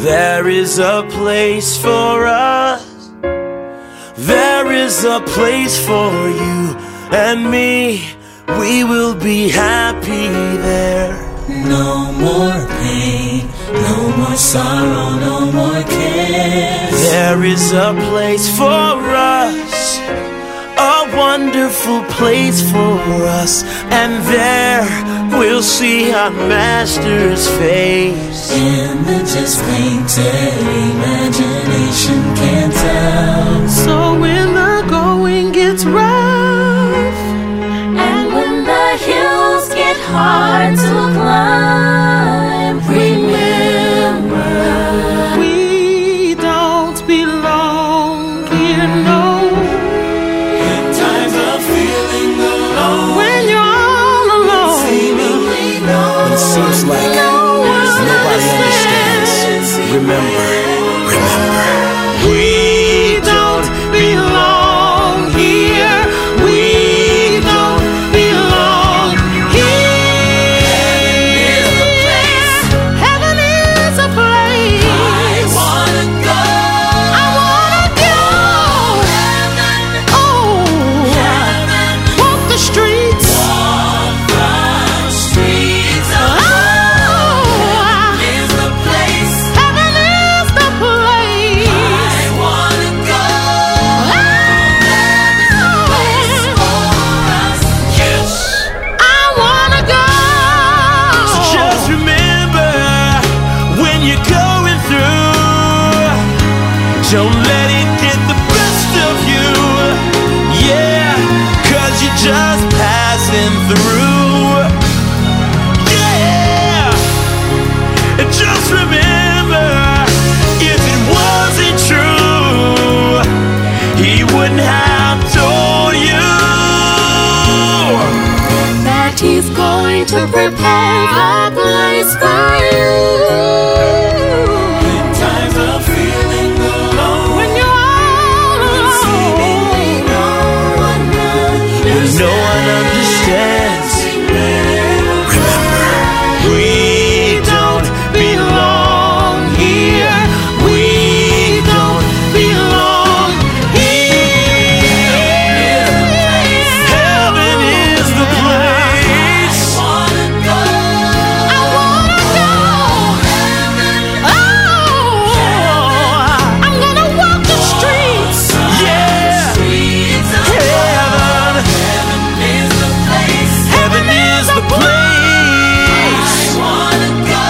There is a place for us. There is a place for you and me. We will be happy there. No more pain, no more sorrow, no more cares. There is a place for us, a wonderful place for us, and there we'll see our Master's face. Images painted, imagination can't tell. So when the going gets rough, and when the hills get hard to climb, remember, we don't belong here, no. in times of feeling alone, When you're all alone, seemingly no when it seems like nobody understands, remember, we don't belong here. We don't belong here. Heaven is a place. I wanna go. I wanna go. Oh, walk the streets. Walk the streets of Oh, is the place. heaven is the place. I wanna go. I wanna go. So just remember, when you're going through, don't let it get the best of you. Yeah, 'cause you're just passing through. Yeah, and just remember, if it wasn't true, he wouldn't have told you That he's going to prepare a place for you. In times of feeling alone, when you're all seemingly alone. no one understands. No one understands. Remember, we don't belong here. We don't belong here. Heaven is the place. I wanna go. I wanna go. Oh, I'm gonna walk the streets. Yeah, Streets of heaven. heaven is the place. Heaven is the place. I wanna go.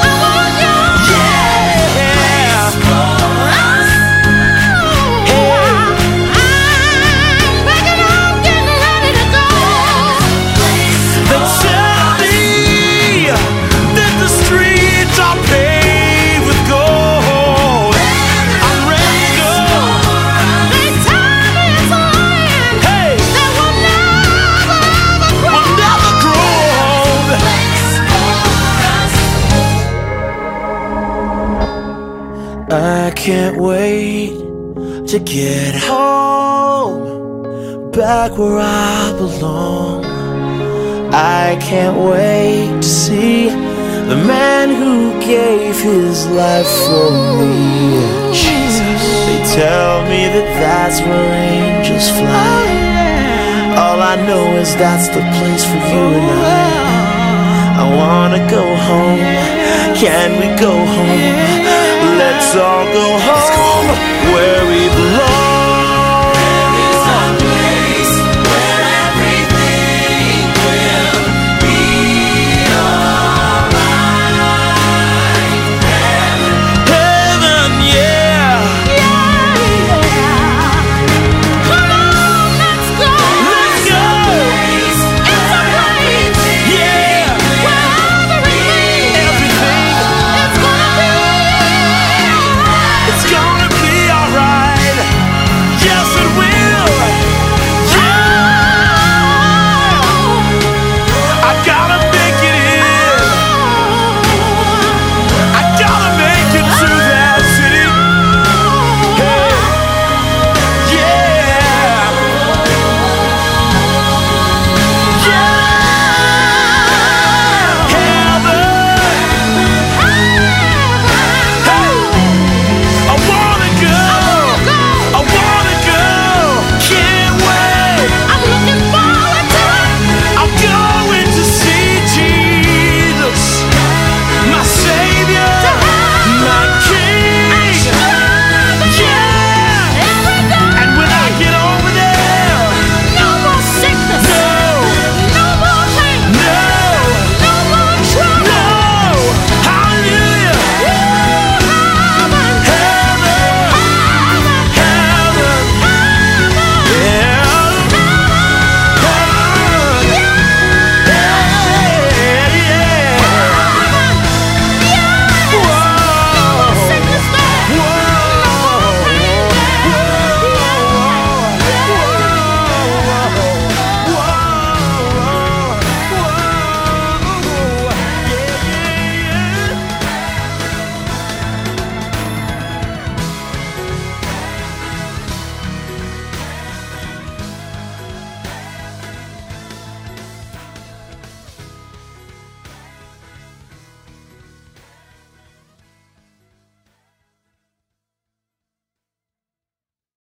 Yeah. I'm packing up, getting ready to go. They tell me that the streets are paved with gold. I'm ready to go. They tell me it's a land that will never grow old. I can't wait to get home, back where I belong. I can't wait to see the man who gave his life for me. Jesus, they tell me that that's where angels fly. All I know is that's the place for you and I wanna go home. Can we go home? Let's all go home where we